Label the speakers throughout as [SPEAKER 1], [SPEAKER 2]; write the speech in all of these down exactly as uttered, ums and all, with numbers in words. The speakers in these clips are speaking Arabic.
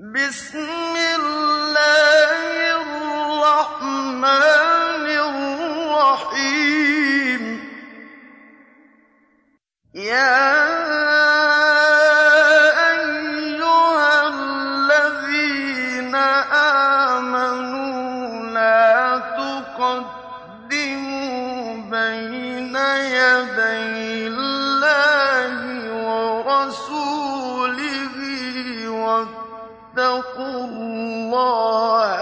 [SPEAKER 1] بسم الله الرحمن الرحيم يا أيها الذين آمنوا لا تقدموا بين يدي الله ورسوله واتقوا الله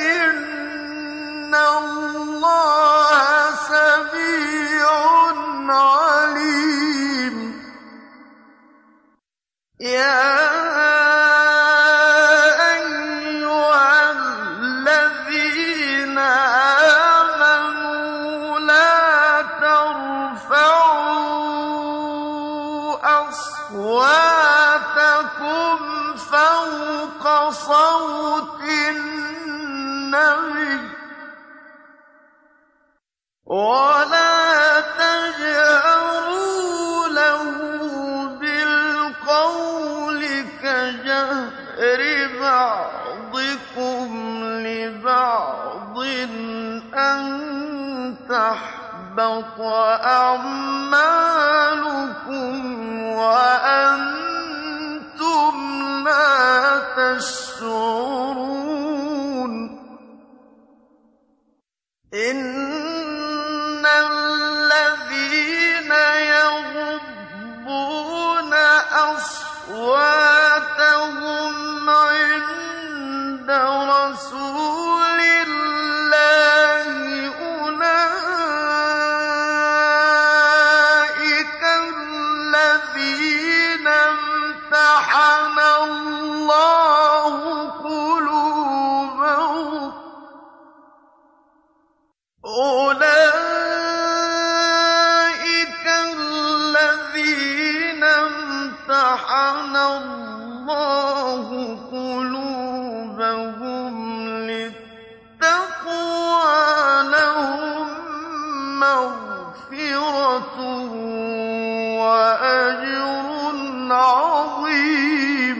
[SPEAKER 1] إن الله سميع عليم يا أيها الذين آمنوا لا ترفعوا أصواتكم فوق صوت النبي ولا تجهروا له بالقول كجهر بعضكم لبعض أن تحبط أعمالكم وأنتم لا تشعرون إن الذين يغضون أصواتهم عند رسول الله أولئك الذين امتحن الله قلوبهم أولئك الذين امتحن الله قلوبهم للتقوى لهم مغفرة وأجر عظيم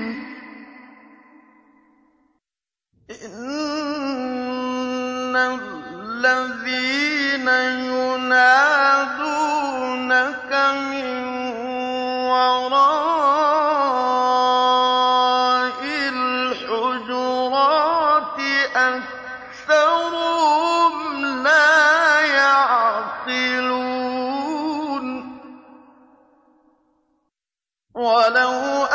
[SPEAKER 1] إن الذين ينادونك من وراء الحجرات أكثرهم لا يعقلون ولو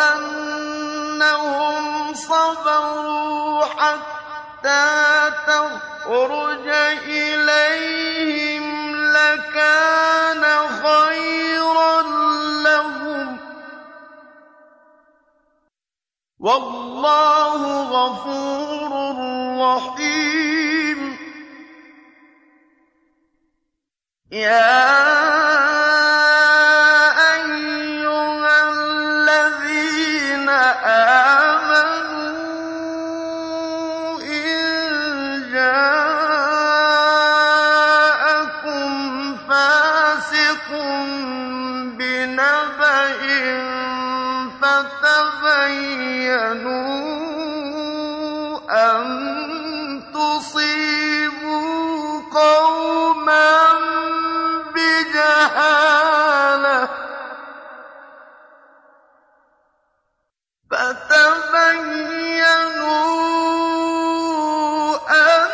[SPEAKER 1] أنهم صبروا حتى تخرج إليهم لكان خيرا لهم والله غفور رحيم يا أيها الذين آمنوا إن جاءكم فاسق بنبأ فتبينوا أن تصيبوا قوما بجهالة فتبينوا أن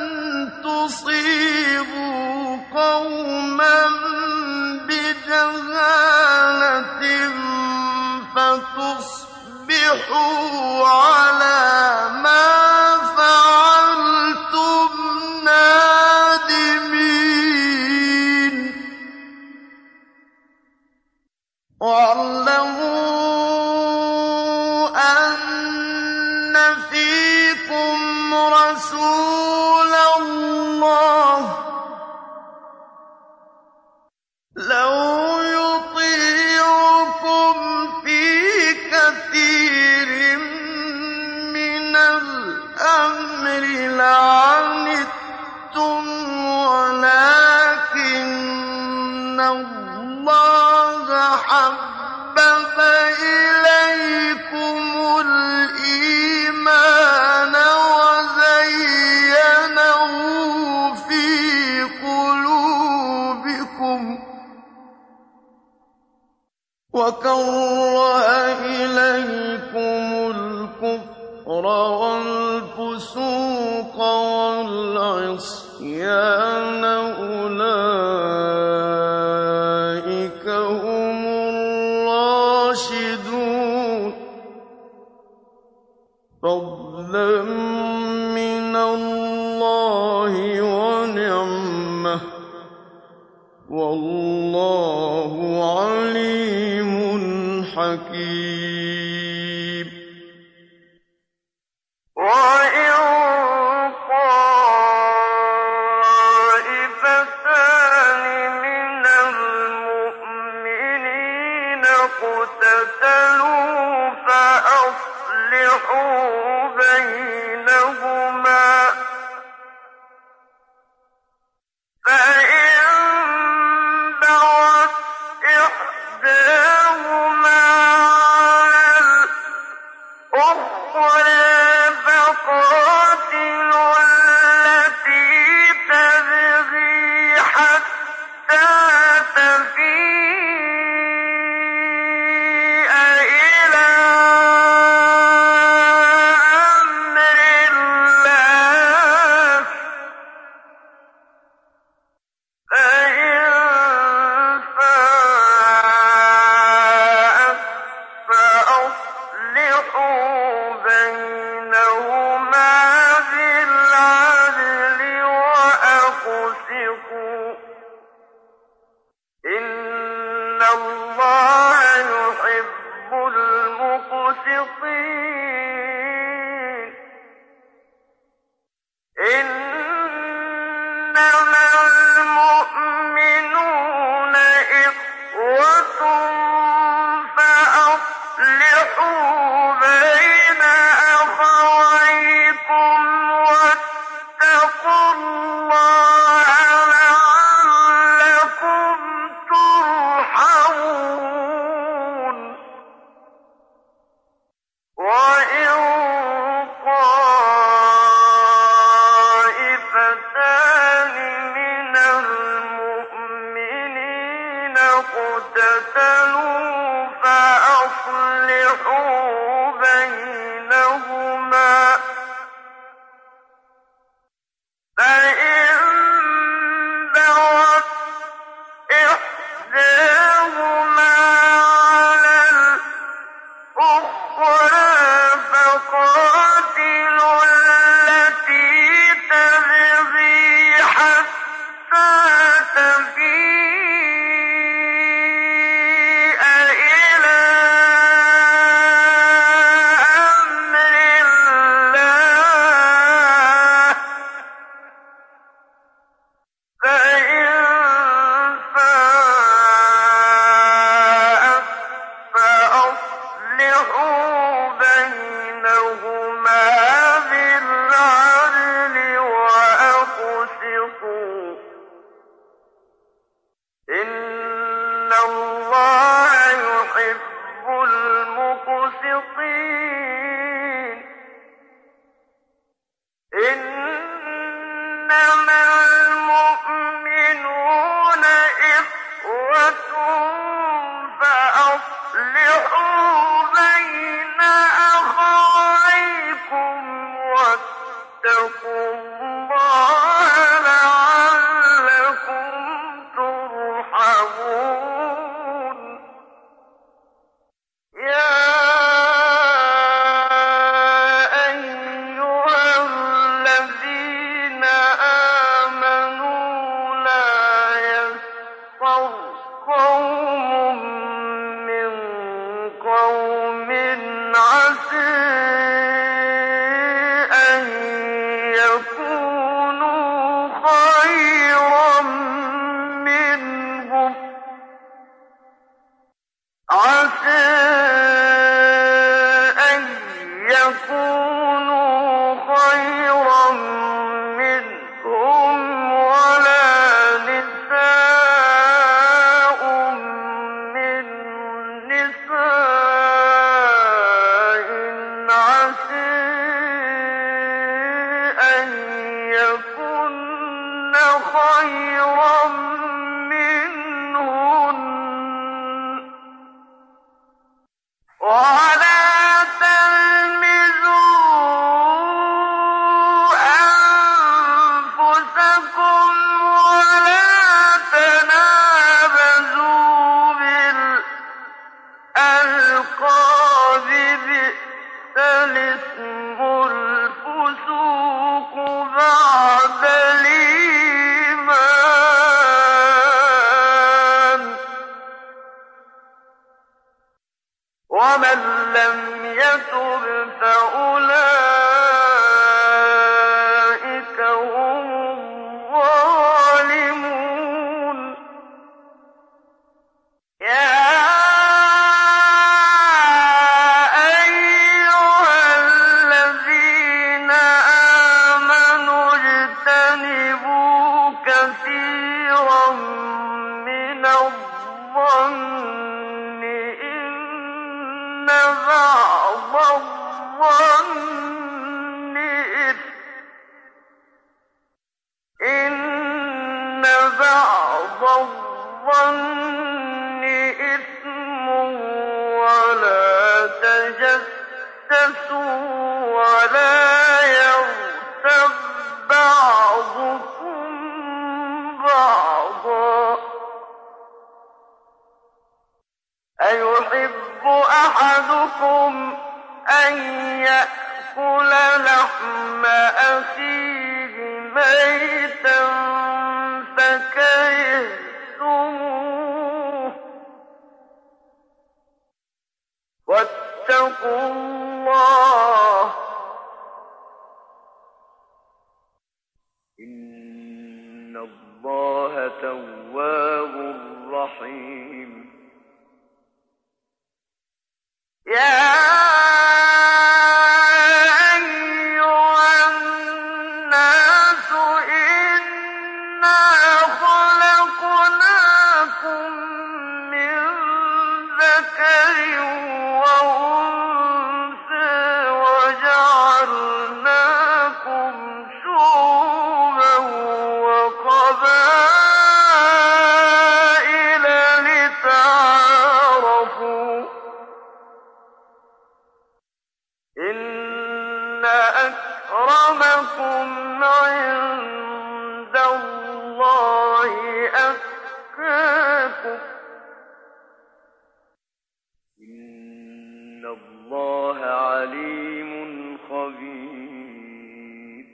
[SPEAKER 1] تصيبوا قوما بجهالة فتصبحوا على ما فعلتم نادمين واعلموا أن فيكم رسول الله لو يطيعكم في كثير من الأمر لعنتم ولكن الله حبب إليكم الإيمان وَالْفُسُوقَ وَالْعِصْيَانَ أُولَٰئِكَ هُمُ الرَّاشِدُونَ فَضْلًا مِّنَ اللَّهِ وَنِعْمَةً ۚ وَاللَّهُ عَلِيمٌ حَكِيمٌ. وَإِن طَائِفَتَانِ مِنَ الْمُؤْمِنِينَ اقْتَتَلُوا فَأَصْلِحُوا بَيْنَهُمَا ۖ فَإِن بَغَتْ إِحْدَاهُمَا عَلَى الْأُخْرَىٰ فَقَاتِلُوا الَّتِي تَبْغِي حَتَّىٰ تَفِيءَ إِلَىٰ أَمْرِ اللَّهِ ۚ فَإِن فَاءَتْ فَأَصْلِحُوا بَيْنَهُمَا بِالْعَدْلِ وَأَقْسِطُوا ۖ إِنَّ اللَّهَ يُحِبُّ الْمُقْسِطِينَ. إِنَّمَا الْمُؤْمِنُونَ إِخْوَةٌ فَأَصْلِحُوا بَيْنَ أَخَوَيْكُمْ وَاتَّقُوا اللَّهَ لَعَلَّكُمْ تُرْحَمُونَ. وَإِن طَائِفَتَانِ مِنَ الْمُؤْمِنِينَ اقْتَتَلُوا فَأَصْلِحُوا بَيْنَهُمَا ۖ فَإِن بَغَتْ إِحْدَاهُمَا عَلَى الْأُخْرَىٰ فَقَاتِلُوا الَّتِي تَبْغِي حَتَّىٰ تَفِيءَ إِلَىٰ أَمْرِ اللَّهِ ۚ فَإِن فَاءَتْ فَأَصْلِحُوا بَيْنَهُمَا بِالْعَدْلِ وَأَقْسِطُوا ۖ إِنَّ اللَّهَ يُحِبُّ الْمُقْسِطِينَ. إِنَّمَا الْمُؤْمِنُونَ إِخْوَةٌ فَأَصْلِحُوا بَيْنَ أَخَوَيْكُمْ وَاتَّقُوا اللَّهَ لَعَلَّكُمْ تُرْحَمُونَ. يَا أَيُّهَا الَّذِينَ آمَنُوا لَا يَسْخَرْ قَوْمٌ مِّن قَوْمٍ عَسَىٰ أَن يَكُونُوا الظَّنِّ إِثْمٌ وَلَا تَجَسَّسُوا وَلَا يَغْتَب بَّعْضُكُم بَعْضًا ۚ أَيُحِبُّ أَحَدُكُمْ أَن يَأْكُلَ لَحْمَ أَخِيهِ مَيْتًا فَكَرِهْتُمُوهُ ۚ وَاتَّقُوا اللَّهَ ۚ إِنَّ اللَّهَ تَوَّابٌ رَّحِيمٌ. يَا أَيُّهَا النَّاسُ إِنَّا خَلَقْنَاكُم مِّن ذَكَرٍ وَأُنثَىٰ وَجَعَلْنَاكُمْ شُعُوبًا وَقَبَائِلَ لِتَعَارَفُوا ۚ إِنَّ أَكْرَمَكُمْ عِندَ اللَّهِ أَتْقَاكُمْ ۚ إِنَّ اللَّهَ عَلِيمٌ خَبِيرٌ.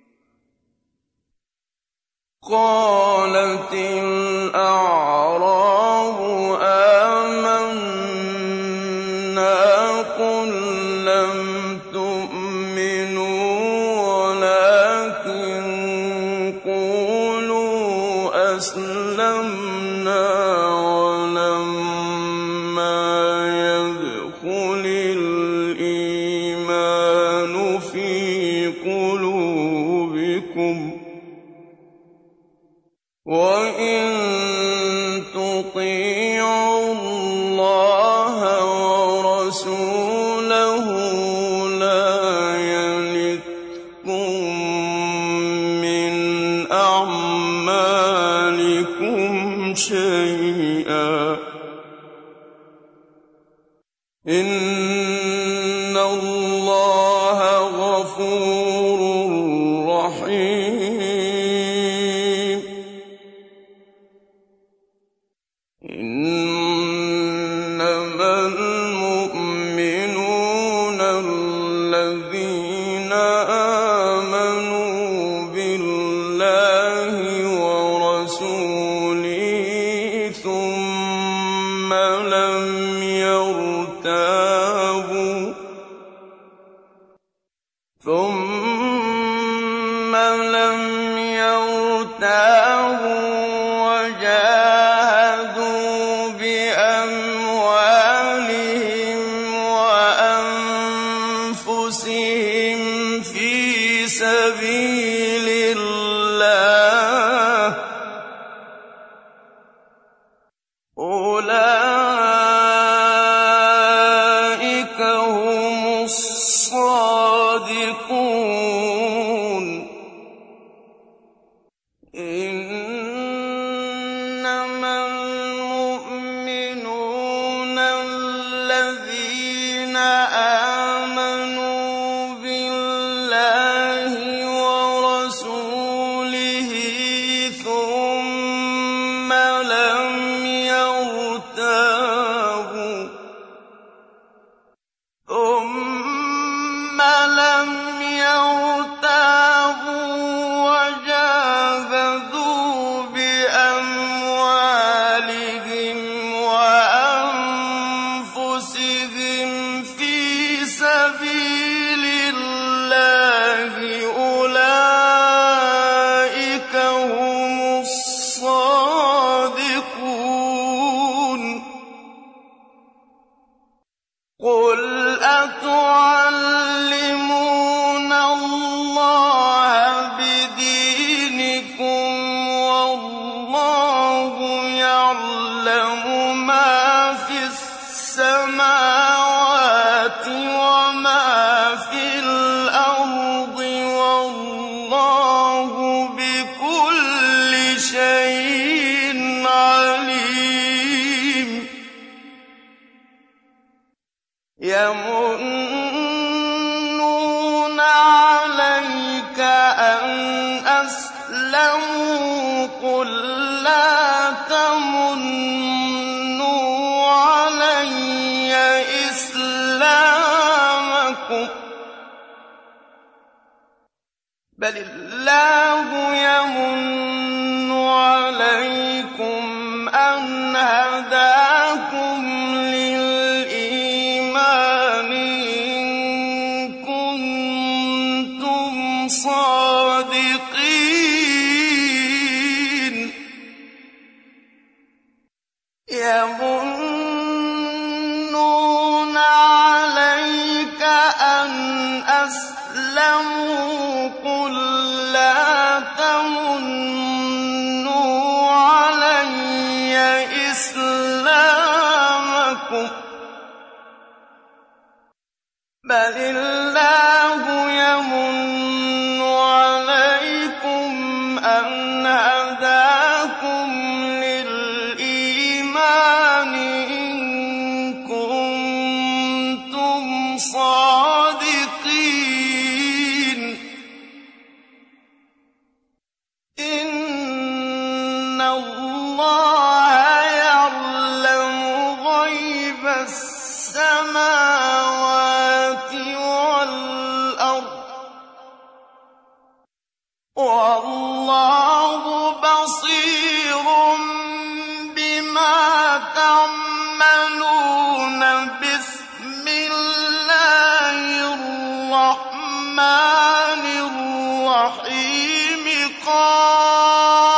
[SPEAKER 2] قَالَتِ الْأَعْرَابُ آمَنَّا ۖ قُل لَّمْ تُؤْمِنُوا وَلَٰكِن قُولُوا أَسْلَمْنَا وَلَمَّا يَدْخُلِ الْإِيمَانُ فِي قُلُوبِكُمْ ۖ وَإِن تُطِيعُوا اللَّهَ وَرَسُولَهُ لَا يَلِتْكُم مِّنْ أَعْمَالِكُمْ شَيْئًا ۚ إِنَّ اللَّهَ غَفُورٌ رَّحِيمٌ. إِنَّمَا الْمُؤْمِنُونَ الَّذِينَ آمَنُوا بِاللَّهِ وَرَسُولِهِ ثُمَّ لَمْ يَرْتَابُوا وَجَاهَدُوا بِأَمْوَالِهِمْ وَأَنفُسِهِمْ فِي سَبِيلِ اللَّهِ ۚ أُولَٰئِكَ هُمُ الصَّادِقُونَ. إِنَّمَا الْمُؤْمِنُونَ الَّذِينَ آمَنُوا بِاللَّهِ وَرَسُولِهِ ثُمَّ لَمْ يَرْتَابُوا ثُمَّ لَمْ يَرْتَابُوا قُل لَّا تَمُنُّوا عَلَيَّ إِسْلَامَكُم بَلِ اللَّهُ يَمُنُّ عَلَيْكُمْ أَنْ هَدَاكُمْ لِلْإِيمَانِ إِن كُنتُمْ صَادِقِينَ يَمُنُّونَ عَلَيْكَ أَنْ أَسْلَمُوا قُل لَّا تَمُنُّوا عَلَيَّ إِسْلَامَكُم بَلِ اللَّهُ يَمُنُّ عَلَيْكُمْ أَنْ هَدَاكُمْ لِلْإِيمَانِ إِن كُنتُمْ صَادِقِينَ إِنَّ اللَّهَ يَعْلَمُ غَيْبَ السَّمَاوَاتِ وَالْأَرْضِ وَاللَّهُ بَصِيرٌ بِمَا تَعْمَلُونَ بِسْمِ اللَّهِ الرَّحْمَٰنِ الرَّحِيمِ قَالَ